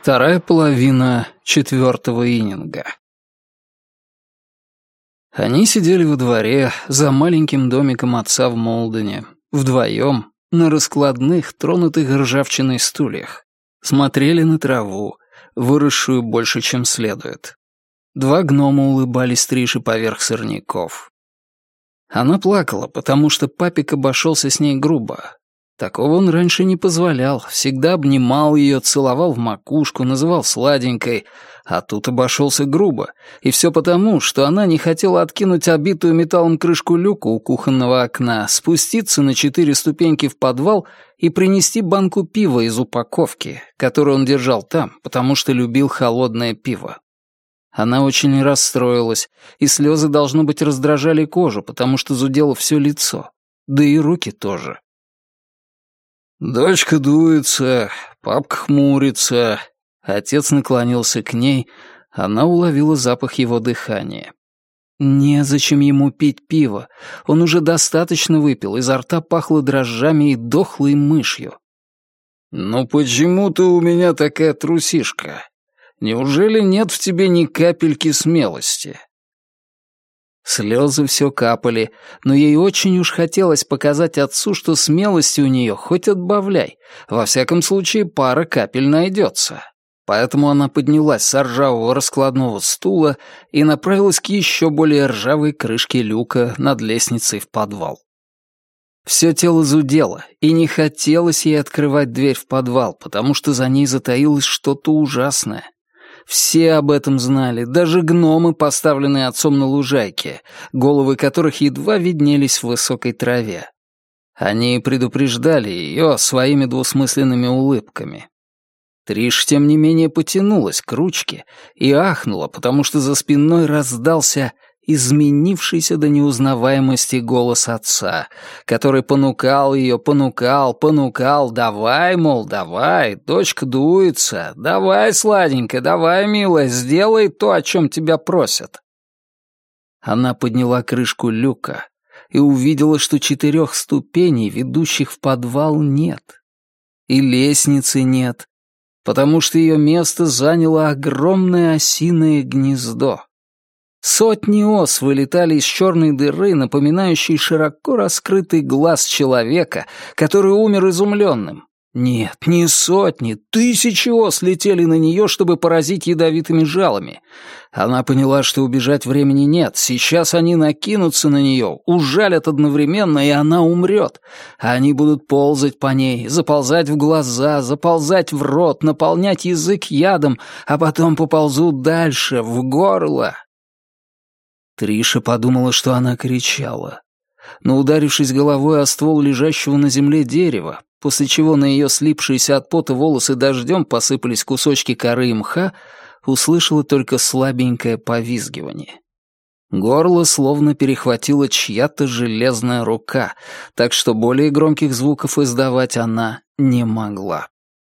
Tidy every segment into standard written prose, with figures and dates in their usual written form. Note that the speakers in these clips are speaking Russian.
Вторая половина четвертого ининга. Они сидели во дворе за маленьким домиком отца в Молдене, вдвоем, на раскладных, тронутых ржавчиной стульях. Смотрели на траву, выросшую больше, чем следует. Два гнома улыбались Трише поверх сорняков. Она плакала, потому что папик обошелся с ней грубо. Такого он раньше не позволял, всегда обнимал ее, целовал в макушку, называл сладенькой, а тут обошелся грубо, и все потому, что она не хотела откинуть обитую металлом крышку люка у кухонного окна, спуститься на 4 ступеньки в подвал и принести банку пива из упаковки, которую он держал там, потому что любил холодное пиво. Она очень расстроилась, и слезы, должно быть, раздражали кожу, потому что зудело все лицо, да и руки тоже. «Дочка дуется, папка хмурится». Отец наклонился к ней, она уловила запах его дыхания. Незачем ему пить пиво, он уже достаточно выпил, изо рта пахло дрожжами и дохлой мышью. «Ну почему ты у меня такая трусишка? Неужели нет в тебе ни капельки смелости?» Слезы все капали, но ей очень уж хотелось показать отцу, что смелости у нее хоть отбавляй, во всяком случае пара капель найдется. Поэтому она поднялась с ржавого раскладного стула и направилась к еще более ржавой крышке люка над лестницей в подвал. Все тело зудело, и не хотелось ей открывать дверь в подвал, потому что за ней затаилось что-то ужасное. Все об этом знали, даже гномы, поставленные отцом на лужайке, головы которых едва виднелись в высокой траве. Они предупреждали ее своими двусмысленными улыбками. Триш, тем не менее, потянулась к ручке и ахнула, потому что за спиной раздался изменившийся до неузнаваемости голос отца, который понукал ее, понукал, давай, мол, давай, дочка дуется, давай, сладенькая, давай, милая, сделай то, о чем тебя просят. Она подняла крышку люка и увидела, что 4 ступеней, ведущих в подвал, нет. И лестницы нет, потому что ее место заняло огромное осиное гнездо. Сотни ос вылетали из черной дыры, напоминающей широко раскрытый глаз человека, который умер изумленным. Нет, не сотни, тысячи ос летели на нее, чтобы поразить ядовитыми жалами. Она поняла, что убежать времени нет, сейчас они накинутся на нее, ужалят одновременно, и она умрет. Они будут ползать по ней, заползать в глаза, заползать в рот, наполнять язык ядом, а потом поползут дальше, в горло. Триша подумала, что она кричала. Но, ударившись головой о ствол лежащего на земле дерева, после чего на ее слипшиеся от пота волосы дождем посыпались кусочки коры и мха, услышала только слабенькое повизгивание. Горло словно перехватила чья-то железная рука, так что более громких звуков издавать она не могла.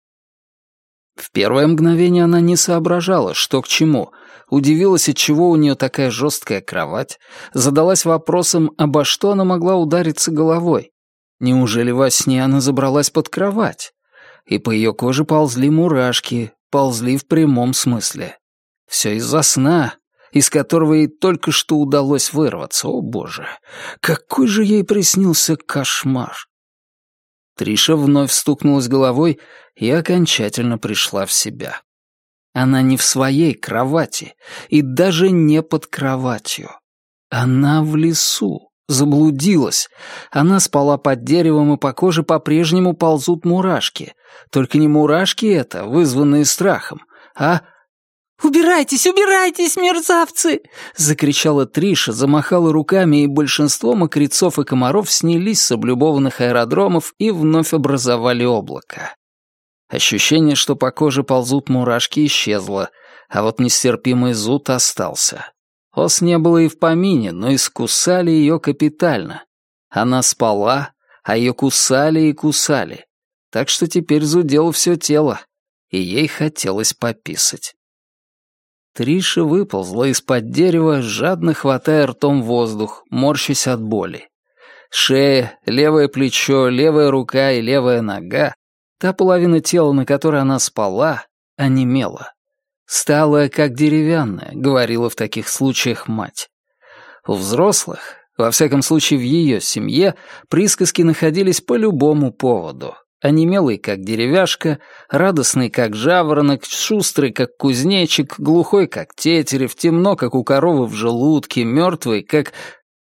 В первое мгновение она не соображала, что к чему, удивилась, отчего у нее такая жесткая кровать, задалась вопросом, обо что она могла удариться головой. Неужели во сне она забралась под кровать? И по ее коже ползли мурашки, ползли в прямом смысле. Все из-за сна, из которого ей только что удалось вырваться. О, боже, какой же ей приснился кошмар! Триша вновь стукнулась головой и окончательно пришла в себя. Она не в своей кровати и даже не под кроватью. Она в лесу, заблудилась. Она спала под деревом, и по коже по-прежнему ползут мурашки. Только не мурашки это, вызванные страхом, а... «Убирайтесь, убирайтесь, мерзавцы!» — закричала Триша, замахала руками, и большинство мокрецов и комаров снялись с облюбованных аэродромов и вновь образовали облако. Ощущение, что по коже ползут мурашки, исчезло, а вот нестерпимый зуд остался. Ос не было и в помине, но искусали ее капитально. Она спала, а ее кусали и кусали. Так что теперь зудело все тело, и ей хотелось пописать. Триша выползла из-под дерева, жадно хватая ртом воздух, морщась от боли. Шея, левое плечо, левая рука и левая нога, та половина тела, на которой она спала, онемела. «Стала как деревянная», — говорила в таких случаях мать. У взрослых, во всяком случае в ее семье, присказки находились по любому поводу. Онемелый, как деревяшка, радостный, как жаворонок, шустрый, как кузнечик, глухой, как тетерев, темно, как у коровы в желудке, мертвый, как...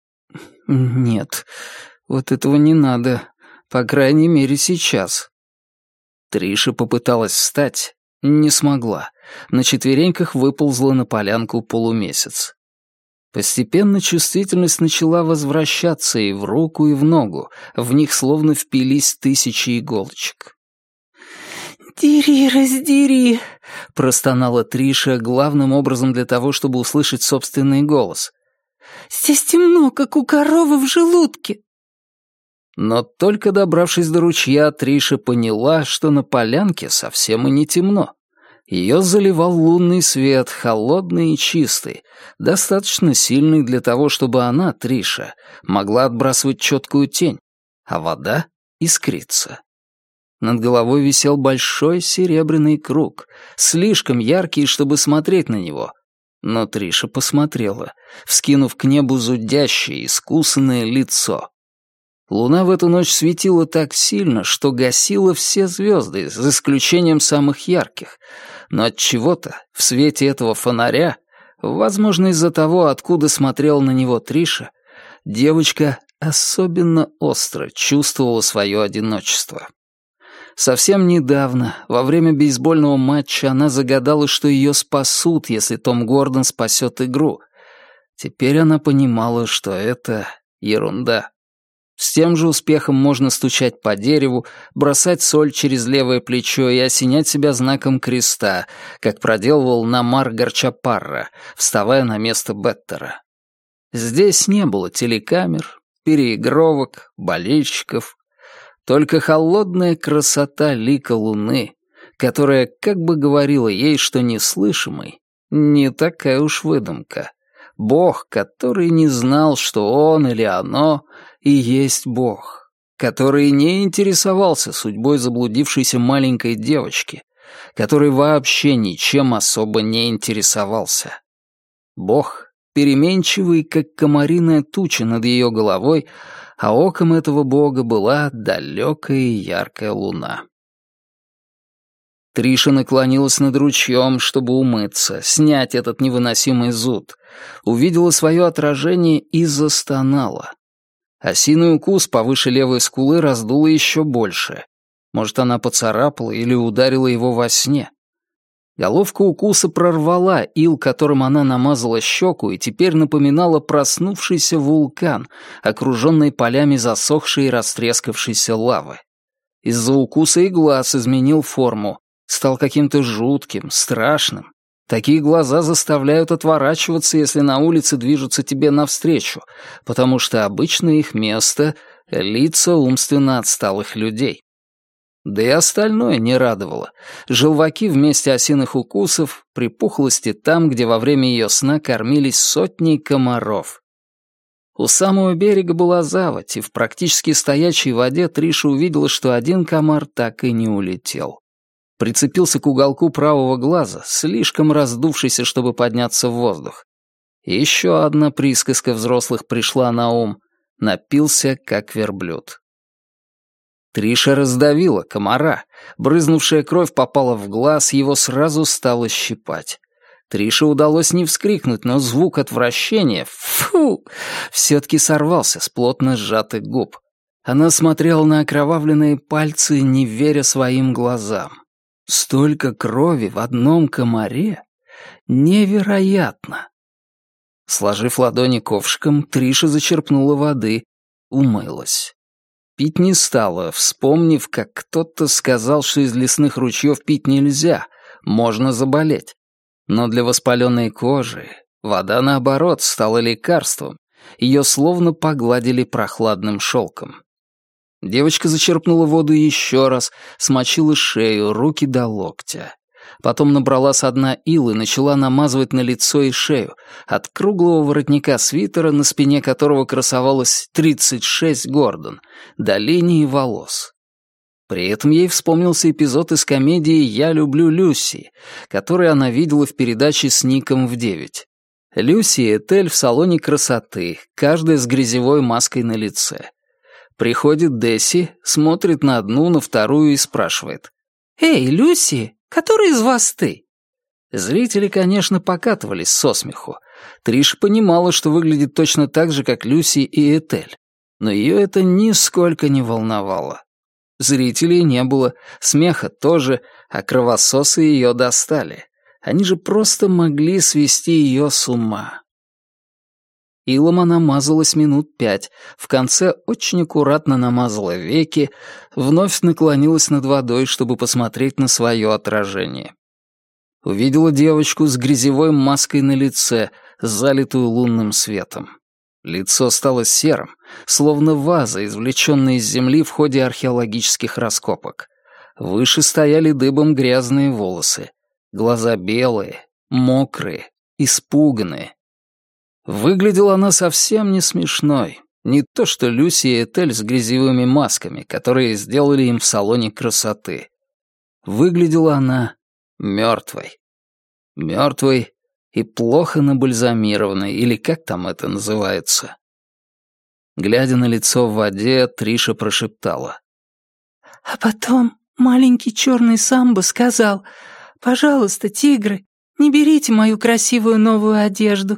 Нет, вот этого не надо, по крайней мере сейчас. Триша попыталась встать, не смогла. На четвереньках выползла на полянку полумесяц. Постепенно чувствительность начала возвращаться и в руку, и в ногу. В них словно впились 1000 иголочек. «Дери, раздери!» — простонала Триша, главным образом для того, чтобы услышать собственный голос. «Здесь темно, как у коровы в желудке!» Но только добравшись до ручья, Триша поняла, что на полянке совсем и не темно. Ее заливал лунный свет, холодный и чистый, достаточно сильный для того, чтобы она, Триша, могла отбрасывать четкую тень, а вода искрится. Над головой висел большой серебряный круг, слишком яркий, чтобы смотреть на него. Но Триша посмотрела, вскинув к небу зудящее, искусанное лицо. Луна в эту ночь светила так сильно, что гасила все звезды, за исключением самых ярких. Но от чего-то в свете этого фонаря, возможно, из-за того, откуда смотрела на него Триша, девочка особенно остро чувствовала свое одиночество. Совсем недавно, во время бейсбольного матча, она загадала, что ее спасут, если Том Гордон спасет игру. Теперь она понимала, что это ерунда. С тем же успехом можно стучать по дереву, бросать соль через левое плечо и осенять себя знаком креста, как проделывал Намар Гарчапарра, вставая на место Беттера. Здесь не было телекамер, переигровок, болельщиков. Только холодная красота лика луны, которая как бы говорила ей, что неслышимый, не такая уж выдумка. Бог, который не знал, что он или оно и есть Бог, который не интересовался судьбой заблудившейся маленькой девочки, который вообще ничем особо не интересовался. Бог, переменчивый, как комариная туча над ее головой, а оком этого Бога была далекая и яркая луна. Триша наклонилась над ручьем, чтобы умыться, снять этот невыносимый зуд. Увидела свое отражение и застонала. Осиный укус повыше левой скулы раздуло еще больше. Может, она поцарапала или ударила его во сне. Головка укуса прорвала ил, которым она намазала щеку, и теперь напоминала проснувшийся вулкан, окруженный полями засохшей и растрескавшейся лавы. Из-за укуса и глаз изменил форму, стал каким-то жутким, страшным. Такие глаза заставляют отворачиваться, если на улице движутся тебе навстречу, потому что обычно их место — лица умственно отсталых людей. Да и остальное не радовало. Желваки вместе осиных укусов, припухлости там, где во время ее сна кормились сотни комаров. У самого берега была заводь, и в практически стоячей воде Триша увидела, что один комар так и не улетел. Прицепился к уголку правого глаза, слишком раздувшийся, чтобы подняться в воздух. И еще одна присказка взрослых пришла на ум: напился, как верблюд. Триша раздавила комара. Брызнувшая кровь попала в глаз, его сразу стало щипать. Трише удалось не вскрикнуть, но звук отвращения «фу» все-таки сорвался с плотно сжатых губ. Она смотрела на окровавленные пальцы, не веря своим глазам. Столько крови в одном комаре? Невероятно! Сложив ладони ковшиком, Триша зачерпнула воды, умылась. Пить не стала, вспомнив, как кто-то сказал, что из лесных ручьев пить нельзя, можно заболеть. Но для воспаленной кожи вода, наоборот, стала лекарством. Ее словно погладили прохладным шелком. Девочка зачерпнула воду еще раз, смочила шею, руки до локтя. Потом набрала со дна ил и начала намазывать на лицо и шею, от круглого воротника свитера, на спине которого красовалось 36 Гордон, до линии волос. При этом ей вспомнился эпизод из комедии «Я люблю Люси», который она видела в передаче с Ником в 9. Люси и Этель в салоне красоты, каждая с грязевой маской на лице. Приходит Десси, смотрит на одну, на вторую и спрашивает: «Эй, Люси, который из вас ты?» Зрители, конечно, покатывались со смеху. Триша понимала, что выглядит точно так же, как Люси и Этель, но ее это нисколько не волновало. Зрителей не было, смеха тоже, а кровососы ее достали. Они же просто могли свести ее с ума. Илом она мазалась минут 5, в конце очень аккуратно намазала веки, вновь наклонилась над водой, чтобы посмотреть на свое отражение. Увидела девочку с грязевой маской на лице, залитую лунным светом. Лицо стало серым, словно ваза, извлеченная из земли в ходе археологических раскопок. Выше стояли дыбом грязные волосы. Глаза белые, мокрые, испуганные. Выглядела она совсем не смешной. Не то что Люси и Этель с грязевыми масками, которые сделали им в салоне красоты. Выглядела она мертвой. Мертвой и плохо набальзамированной, или как там это называется. Глядя на лицо в воде, Триша прошептала: «А потом маленький черный самбо сказал: «Пожалуйста, тигры, не берите мою красивую новую одежду».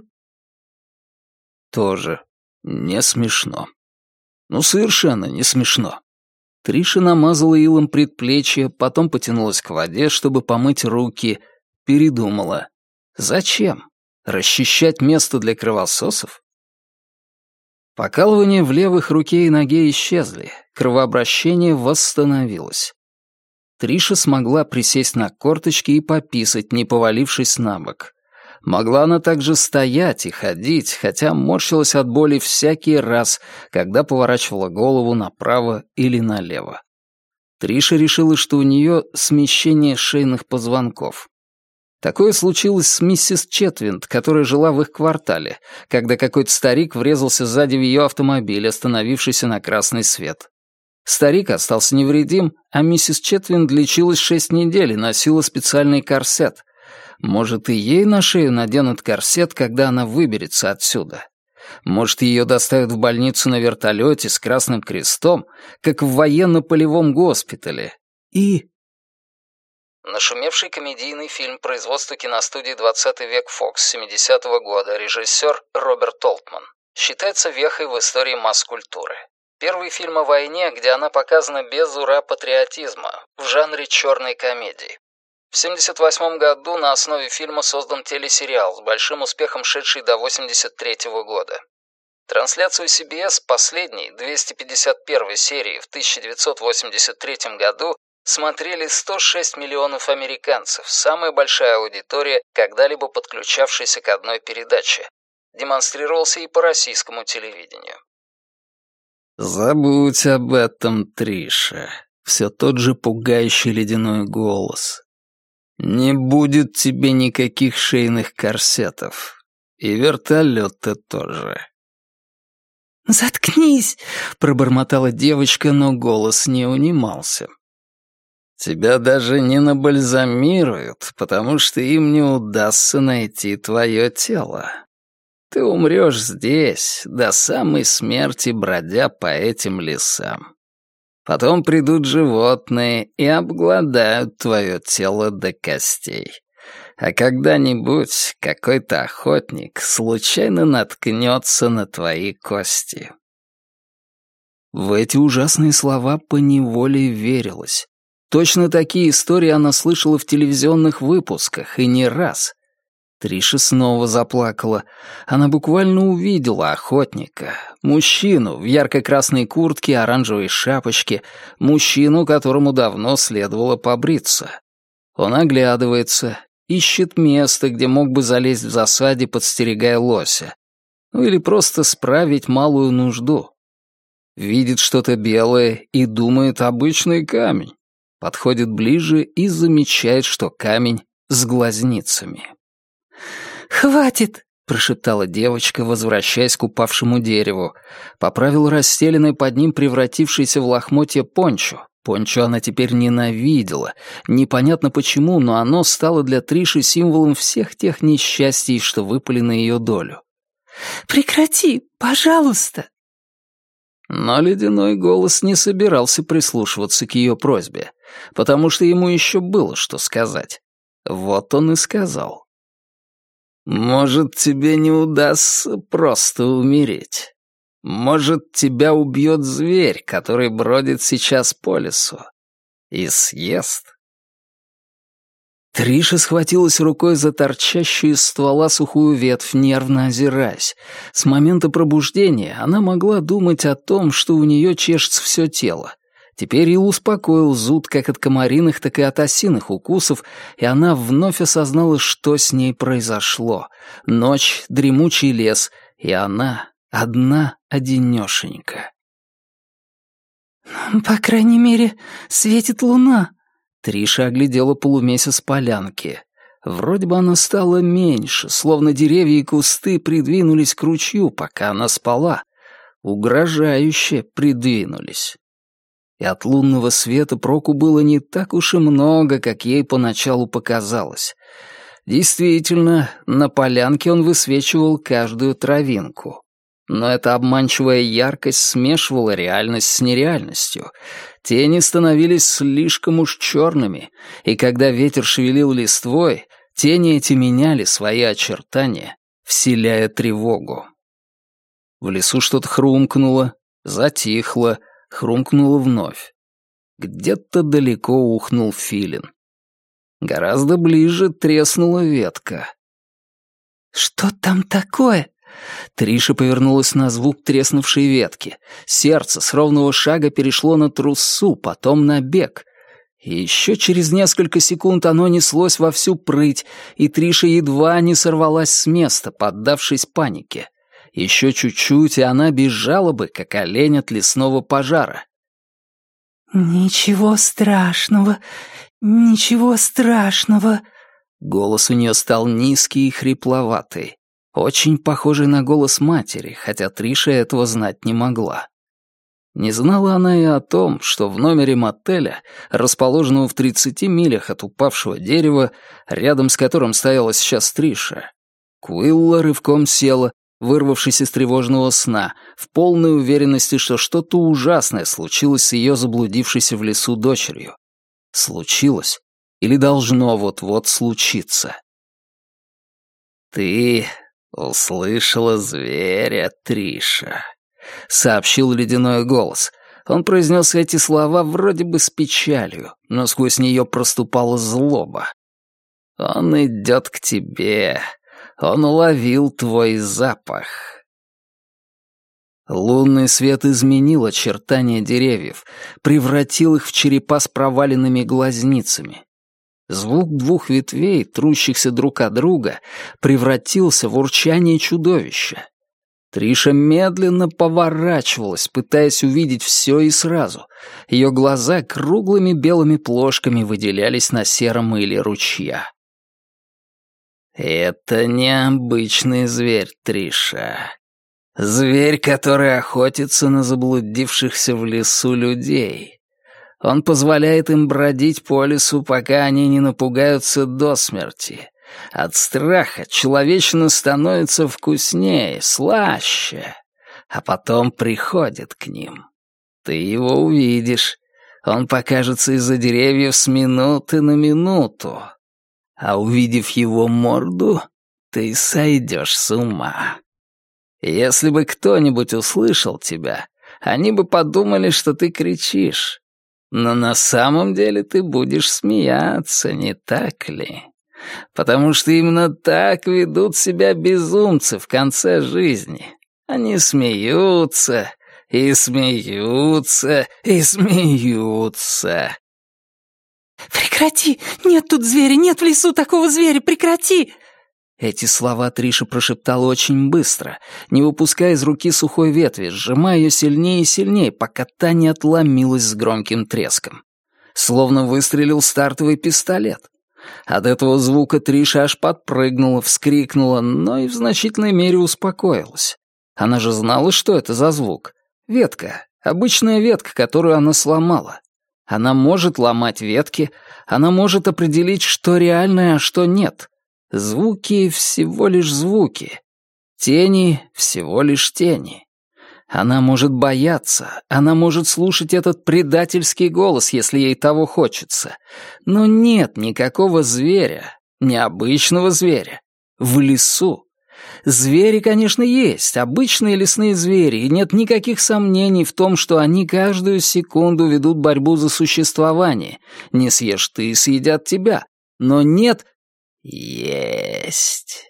Тоже не смешно. Ну, совершенно не смешно. Триша намазала илом предплечье, потом потянулась к воде, чтобы помыть руки, передумала. Зачем? Расчищать место для кровососов? Покалывания в левых руке и ноге исчезли, кровообращение восстановилось. Триша смогла присесть на корточки и пописать, не повалившись на бок. Могла она также стоять и ходить, хотя морщилась от боли всякий раз, когда поворачивала голову направо или налево. Триша решила, что у нее смещение шейных позвонков. Такое случилось с миссис Четвинд, которая жила в их квартале, когда какой-то старик врезался сзади в ее автомобиль, остановившийся на красный свет. Старик остался невредим, а миссис Четвинд лечилась 6 недель и носила специальный корсет. Может, и ей на шею наденут корсет, когда она выберется отсюда. Может, ее доставят в больницу на вертолете с Красным Крестом, как в военно-полевом госпитале. И... Нашумевший комедийный фильм производства киностудии «20 век Фокс» 70-го года, режиссер Роберт Олтман. Считается вехой в истории масс-культуры. Первый фильм о войне, где она показана без ура-патриотизма, в жанре черной комедии. В 1978 году на основе фильма создан телесериал, с большим успехом шедший до 1983 года. Трансляцию CBS последней, 251 серии в 1983 году смотрели 106 миллионов американцев, самая большая аудитория, когда-либо подключавшаяся к одной передаче. Демонстрировался и по российскому телевидению. «Забудь об этом, Триша», — все тот же пугающий ледяной голос. «Не будет тебе никаких шейных корсетов. И вертолета тоже». «Заткнись!» — пробормотала девочка, но голос не унимался. «Тебя даже не набальзамируют, потому что им не удастся найти твое тело. Ты умрешь здесь, до самой смерти бродя по этим лесам. Потом придут животные и обгладают твое тело до костей. А когда-нибудь какой-то охотник случайно наткнется на твои кости». В эти ужасные слова поневоле верилось. Точно такие истории она слышала в телевизионных выпусках, и не раз. Триша снова заплакала. Она буквально увидела охотника. Мужчину в ярко-красной куртке и оранжевой шапочке. Мужчину, которому давно следовало побриться. Он оглядывается, ищет место, где мог бы залезть в засаде, подстерегая лося. Ну или просто справить малую нужду. Видит что-то белое и думает: обычный камень. Подходит ближе и замечает, что камень с глазницами. «Хватит!» — прошептала девочка, возвращаясь к упавшему дереву. Поправила расстеленный под ним превратившийся в лохмотье пончо. Пончо она теперь ненавидела. Непонятно почему, но оно стало для Триши символом всех тех несчастий, что выпали на ее долю. «Прекрати, пожалуйста!» Но ледяной голос не собирался прислушиваться к ее просьбе, потому что ему еще было что сказать. Вот он и сказал. «Может, тебе не удастся просто умереть. Может, тебя убьет зверь, который бродит сейчас по лесу, и съест». Триша схватилась рукой за торчащую из ствола сухую ветвь, нервно озираясь. С момента пробуждения она могла думать о том, что у нее чешется все тело. Теперь Ил успокоил зуд как от комариных, так и от осиных укусов, и она вновь осознала, что с ней произошло. Ночь, дремучий лес, и она одна-одинешенька. «По крайней мере, светит луна». Триша оглядела полумесяц полянки. Вроде бы она стала меньше, словно деревья и кусты придвинулись к ручью, пока она спала. Угрожающе придвинулись. И от лунного света проку было не так уж и много, как ей поначалу показалось. Действительно, на полянке он высвечивал каждую травинку. Но эта обманчивая яркость смешивала реальность с нереальностью. Тени становились слишком уж черными, и когда ветер шевелил листвой, тени эти меняли свои очертания, вселяя тревогу. В лесу что-то хрумкнуло, затихло, хрумкнуло вновь. Где-то далеко ухнул филин. Гораздо ближе треснула ветка. «Что там такое?» Триша повернулась на звук треснувшей ветки. Сердце с ровного шага перешло на труссу, потом на бег. И еще через несколько секунд оно неслось во всю прыть, и Триша едва не сорвалась с места, поддавшись панике. Еще чуть-чуть, и она бежала бы, как олень от лесного пожара. «Ничего страшного, ничего страшного». Голос у нее стал низкий и хрипловатый. Очень похожий на голос матери, хотя Триша этого знать не могла. Не знала она и о том, что в номере мотеля, расположенного в 30 милях от упавшего дерева, рядом с которым стояла сейчас Триша, Куилла рывком села, вырвавшись из тревожного сна, в полной уверенности, что что-то ужасное случилось с ее заблудившейся в лесу дочерью. Случилось или должно вот-вот случиться. «Ты услышала зверя, Триша», — сообщил ледяной голос. Он произнес эти слова вроде бы с печалью, но сквозь нее проступала злоба. «Он идет к тебе. Он уловил твой запах». Лунный свет изменил очертания деревьев, превратил их в черепа с проваленными глазницами. Звук двух ветвей, трущихся друг от друга, превратился в урчание чудовища. Триша медленно поворачивалась, пытаясь увидеть все и сразу. Ее глаза круглыми белыми плошками выделялись на сером мыле ручья. «Это необычный зверь, Триша. Зверь, который охотится на заблудившихся в лесу людей. Он позволяет им бродить по лесу, пока они не напугаются до смерти. От страха человечина становится вкуснее, слаще, а потом приходит к ним. Ты его увидишь. Он покажется из-за деревьев с минуты на минуту. А увидев его морду, ты сойдешь с ума. Если бы кто-нибудь услышал тебя, они бы подумали, что ты кричишь. Но на самом деле ты будешь смеяться, не так ли? Потому что именно так ведут себя безумцы в конце жизни. Они смеются и смеются и смеются. «Прекрати! Нет тут зверя! Нет в лесу такого зверя! Прекрати!» Эти слова Триша прошептала очень быстро, не выпуская из руки сухой ветви, сжимая ее сильнее и сильнее, пока та не отломилась с громким треском. Словно выстрелил стартовый пистолет. От этого звука Триша аж подпрыгнула, вскрикнула, но и в значительной мере успокоилась. Она же знала, что это за звук. Ветка, обычная ветка, которую она сломала. Она может ломать ветки, она может определить, что реальное, а что нет. Звуки — всего лишь звуки. Тени — всего лишь тени. Она может бояться, она может слушать этот предательский голос, если ей того хочется. Но нет никакого зверя, необычного зверя, в лесу. Звери, конечно, есть, обычные лесные звери, и нет никаких сомнений в том, что они каждую секунду ведут борьбу за существование. Не съешь ты, съедят тебя. Но нет... Есть.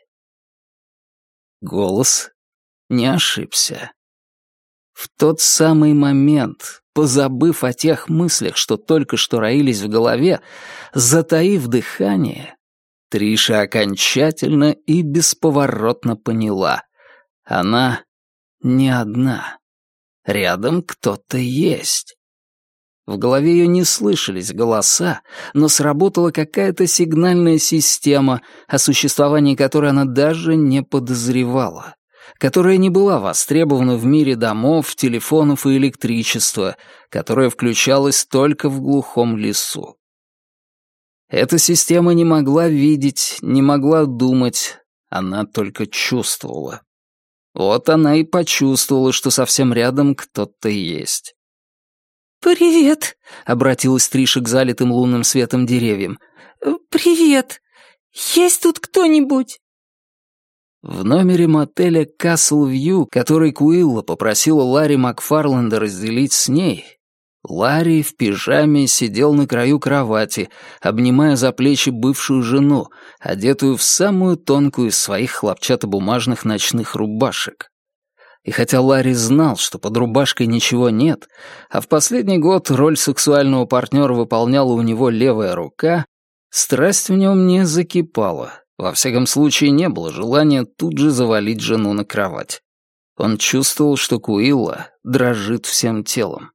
Голос не ошибся. В тот самый момент, позабыв о тех мыслях, что только что роились в голове, затаив дыхание, Триша окончательно и бесповоротно поняла. Она не одна. Рядом кто-то есть. В голове ее не слышались голоса, но сработала какая-то сигнальная система, о существовании которой она даже не подозревала, которая не была востребована в мире домов, телефонов и электричества, которая включалась только в глухом лесу. Эта система не могла видеть, не могла думать, она только чувствовала. Вот она и почувствовала, что совсем рядом кто-то есть. «Привет», — обратилась Триша к залитым лунным светом деревьям. «Привет. Есть тут кто-нибудь?» В номере мотеля Castle View, который Куилла попросила Ларри Макфарленда разделить с ней, Ларри в пижаме сидел на краю кровати, обнимая за плечи бывшую жену, одетую в самую тонкую из своих хлопчатобумажных ночных рубашек. И хотя Ларри знал, что под рубашкой ничего нет, а в последний год роль сексуального партнера выполняла у него левая рука, страсть в нем не закипала. Во всяком случае, не было желания тут же завалить жену на кровать. Он чувствовал, что Куилла дрожит всем телом.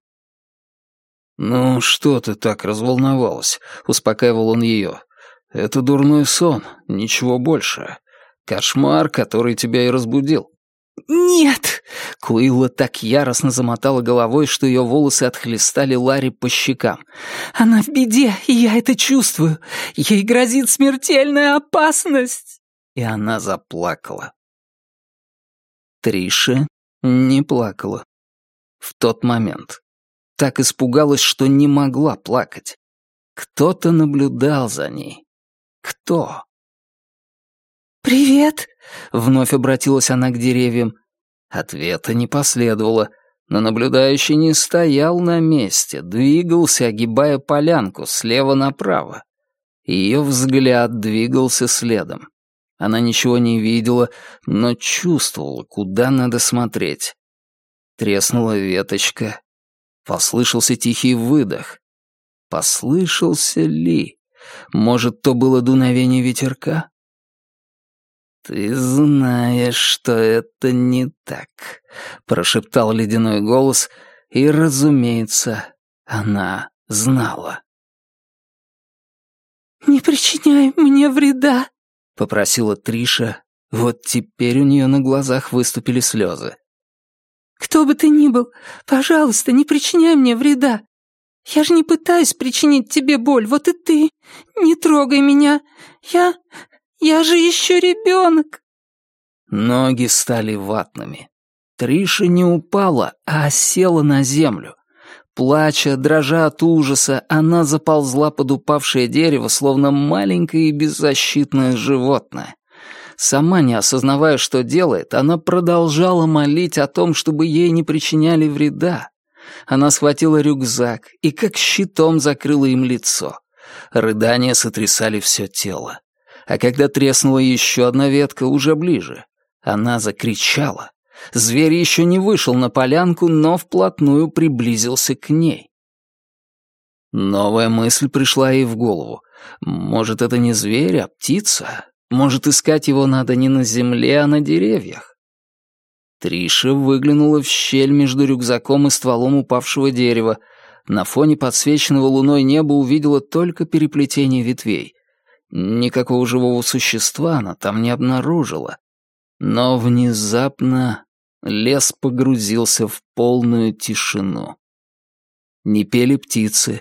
«Ну, что ты так разволновалась?» — успокаивал он ее. «Это дурной сон, ничего больше. Кошмар, который тебя и разбудил». «Нет!» — Куилла так яростно замотала головой, что ее волосы отхлестали Ларри по щекам. «Она в беде, и я это чувствую. Ей грозит смертельная опасность!» И она заплакала. Триша не плакала. В тот момент. Так испугалась, что не могла плакать. Кто-то наблюдал за ней. Кто? «Привет!» — вновь обратилась она к деревьям. Ответа не последовало, но наблюдающий не стоял на месте, двигался, огибая полянку слева направо. Ее взгляд двигался следом. Она ничего не видела, но чувствовала, куда надо смотреть. Треснула веточка. Послышался тихий выдох. Послышался ли? Может, то было дуновение ветерка? «Ты знаешь, что это не так», — прошептал ледяной голос, и, разумеется, она знала. «Не причиняй мне вреда», — попросила Триша. Вот теперь у нее на глазах выступили слезы. «Кто бы ты ни был, пожалуйста, не причиняй мне вреда. Я же не пытаюсь причинить тебе боль, вот и ты. Не трогай меня. Я же еще ребенок». Ноги стали ватными. Триша не упала, а села на землю. Плача, дрожа от ужаса, она заползла под упавшее дерево, словно маленькое и беззащитное животное. Сама не осознавая, что делает, она продолжала молить о том, чтобы ей не причиняли вреда. Она схватила рюкзак и как щитом закрыла им лицо. Рыдания сотрясали все тело. А когда треснула еще одна ветка, уже ближе, она закричала. Зверь еще не вышел на полянку, но вплотную приблизился к ней. Новая мысль пришла ей в голову. Может, это не зверь, а птица? Может, искать его надо не на земле, а на деревьях? Триша выглянула в щель между рюкзаком и стволом упавшего дерева. На фоне подсвеченного луной неба увидела только переплетение ветвей. Никакого живого существа она там не обнаружила. Но внезапно лес погрузился в полную тишину. Не пели птицы,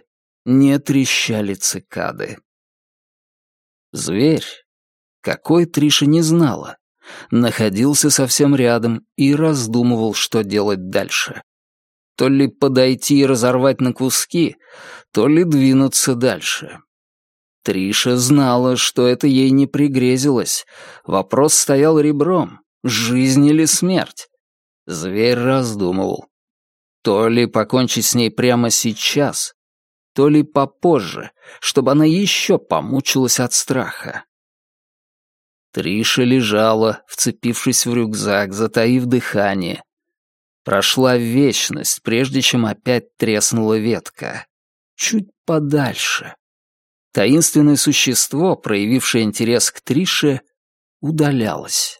не трещали цикады. Зверь, какой Триша не знала, находился совсем рядом и раздумывал, что делать дальше. То ли подойти и разорвать на куски, то ли двинуться дальше. Триша знала, что это ей не пригрезилось. Вопрос стоял ребром — жизнь или смерть. Зверь раздумывал. То ли покончить с ней прямо сейчас, то ли попозже, чтобы она еще помучилась от страха. Триша лежала, вцепившись в рюкзак, затаив дыхание. Прошла вечность, прежде чем опять треснула ветка. Чуть подальше. Таинственное существо, проявившее интерес к Трише, удалялось.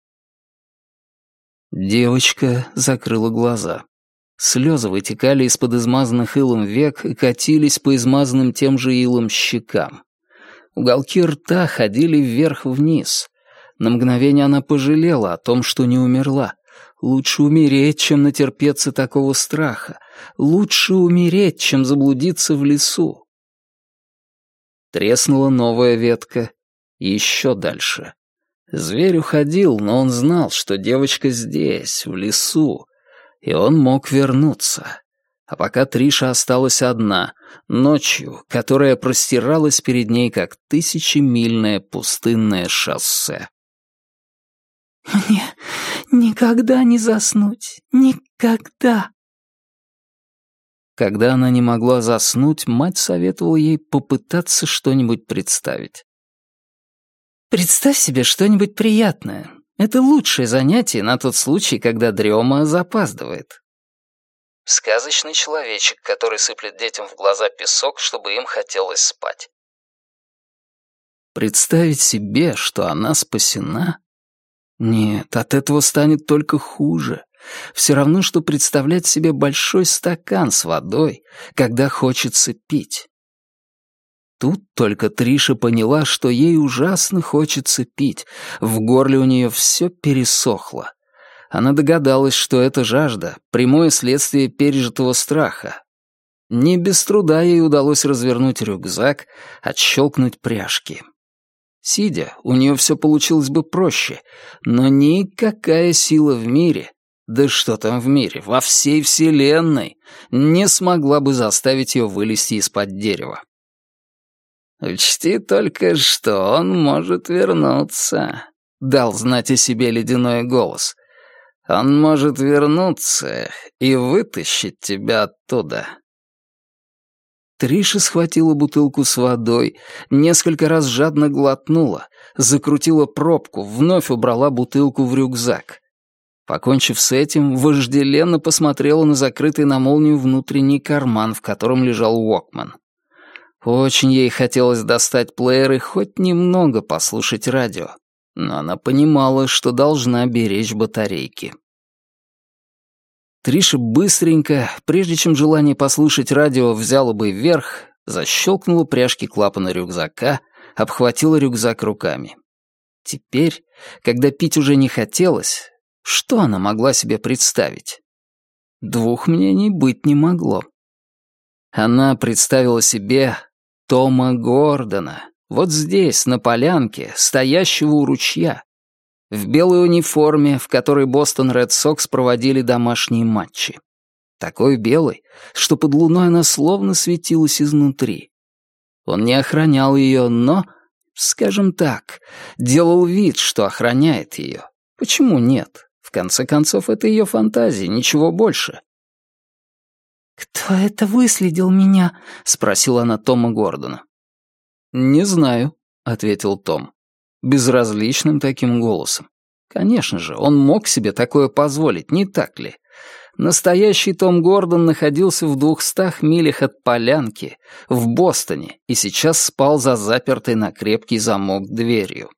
Девочка закрыла глаза. Слезы вытекали из-под измазанных илом век и катились по измазанным тем же илом щекам. Уголки рта ходили вверх-вниз. На мгновение она пожалела о том, что не умерла. Лучше умереть, чем натерпеться такого страха. Лучше умереть, чем заблудиться в лесу. Треснула новая ветка. Еще дальше. Зверь уходил, но он знал, что девочка здесь, в лесу, и он мог вернуться. А пока Триша осталась одна, ночью, которая простиралась перед ней, как тысячемильное пустынное шоссе. «Мне никогда не заснуть, никогда!» Когда она не могла заснуть, мать советовала ей попытаться что-нибудь представить. «Представь себе что-нибудь приятное. Это лучшее занятие на тот случай, когда дрема запаздывает». Сказочный человечек, который сыплет детям в глаза песок, чтобы им хотелось спать. Представить себе, что она спасена? Нет, от этого станет только хуже. Все равно, что представлять себе большой стакан с водой, когда хочется пить. Тут только Триша поняла, что ей ужасно хочется пить. В горле у нее все пересохло. Она догадалась, что эта жажда — прямое следствие пережитого страха. Не без труда ей удалось развернуть рюкзак, отщелкнуть пряжки. Сидя, у нее все получилось бы проще, но никакая сила в мире, да что там в мире, во всей вселенной, не смогла бы заставить ее вылезти из-под дерева. «Учти только, что он может вернуться», — дал знать о себе ледяной голос. «Он может вернуться и вытащить тебя оттуда». Триша схватила бутылку с водой, несколько раз жадно глотнула, закрутила пробку, вновь убрала бутылку в рюкзак. Покончив с этим, вожделенно посмотрела на закрытый на молнию внутренний карман, в котором лежал Уокман. Очень ей хотелось достать плеер и хоть немного послушать радио, но она понимала, что должна беречь батарейки. Триша быстренько, прежде чем желание послушать радио взяло бы вверх, защелкнула пряжки клапана рюкзака, обхватила рюкзак руками. Теперь, когда пить уже не хотелось, что она могла себе представить? Двух мнений быть не могло. Она представила себе Тома Гордона, вот здесь, на полянке, стоящего у ручья, в белой униформе, в которой Бостон Ред Сокс проводили домашние матчи. Такой белой, что под луной она словно светилась изнутри. Он не охранял ее, но, скажем так, делал вид, что охраняет ее. Почему нет? В конце концов, это ее фантазия, ничего больше. «Кто это выследил меня?» — спросила она Тома Гордона. «Не знаю», — ответил Том, безразличным таким голосом. Конечно же, он мог себе такое позволить, не так ли? Настоящий Том Гордон находился в 200 милях от полянки, в Бостоне, и сейчас спал за запертой на крепкий замок дверью.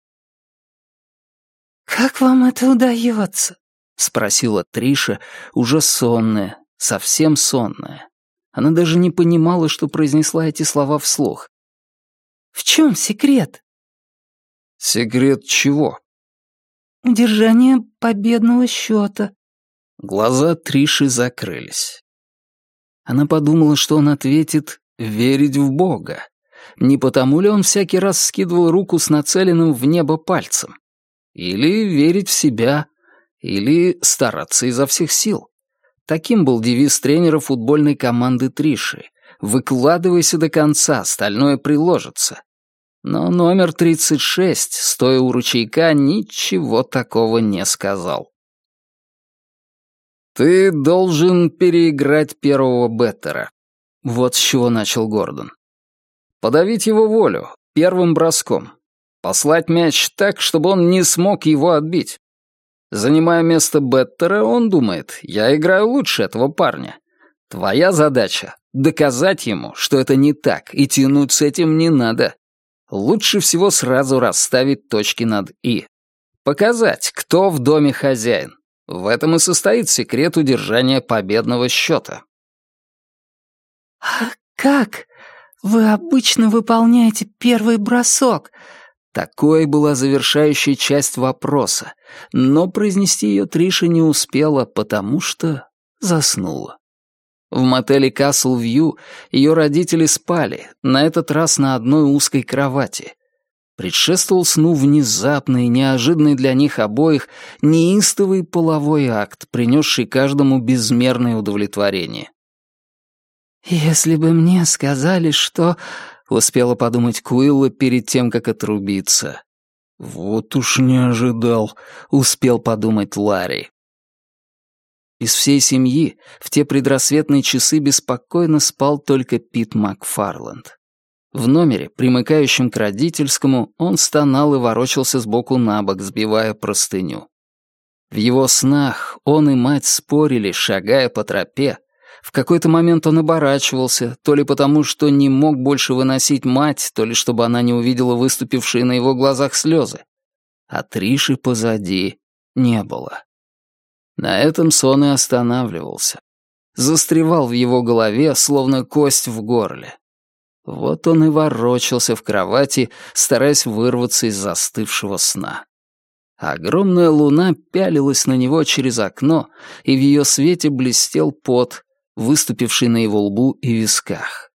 «Как вам это удается?» — спросила Триша, уже сонная, совсем сонная. Она даже не понимала, что произнесла эти слова вслух. «В чем секрет?» «Секрет чего?» «Удержание победного счета». Глаза Триши закрылись. Она подумала, что он ответит верить в Бога? Не потому ли он всякий раз скидывал руку с нацеленным в небо пальцем? Или верить в себя, или стараться изо всех сил? Таким был девиз тренера футбольной команды Триши. «Выкладывайся до конца, остальное приложится». Но номер 36, стоя у ручейка, ничего такого не сказал. «Ты должен переиграть первого беттера». Вот с чего начал Гордон. «Подавить его волю первым броском. Послать мяч так, чтобы он не смог его отбить. Занимая место беттера, он думает, я играю лучше этого парня. Твоя задача — доказать ему, что это не так, и тянуть с этим не надо. Лучше всего сразу расставить точки над «и». Показать, кто в доме хозяин. В этом и состоит секрет удержания победного счета». «А как вы обычно выполняете первый бросок?» Такой была завершающая часть вопроса, но произнести ее Триша не успела, потому что заснула. В мотеле Castle View ее родители спали, на этот раз на одной узкой кровати. Предшествовал сну внезапный, неожиданный для них обоих, неистовый половой акт, принесший каждому безмерное удовлетворение. «Если бы мне сказали, что...» — успела подумать Куилла перед тем, как отрубиться. «Вот уж не ожидал», — успел подумать Ларри. Из всей семьи в те предрассветные часы беспокойно спал только Пит Макфарланд. В номере, примыкающем к родительскому, он стонал и ворочался сбоку на бок, сбивая простыню. В его снах он и мать спорили, шагая по тропе. В какой-то момент он оборачивался, то ли потому, что не мог больше выносить мать, то ли чтобы она не увидела выступившие на его глазах слезы. А Триши позади не было. На этом сон и останавливался. Застревал в его голове, словно кость в горле. Вот он и ворочался в кровати, стараясь вырваться из застывшего сна. Огромная луна пялилась на него через окно, и в ее свете блестел пот, выступивший на его лбу и висках.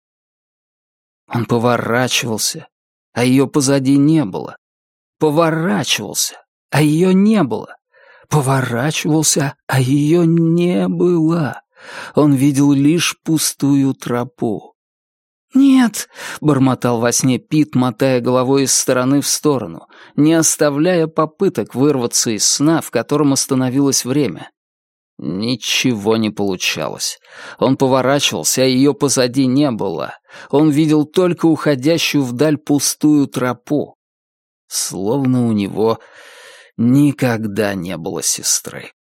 Он поворачивался, а ее позади не было. Поворачивался, а ее не было. Поворачивался, а ее не было. Он видел лишь пустую тропу. «Нет», — бормотал во сне Пит, мотая головой из стороны в сторону, не оставляя попыток вырваться из сна, в котором остановилось время. Ничего не получалось. Он поворачивался, а ее позади не было. Он видел только уходящую вдаль пустую тропу. Словно у него никогда не было сестры.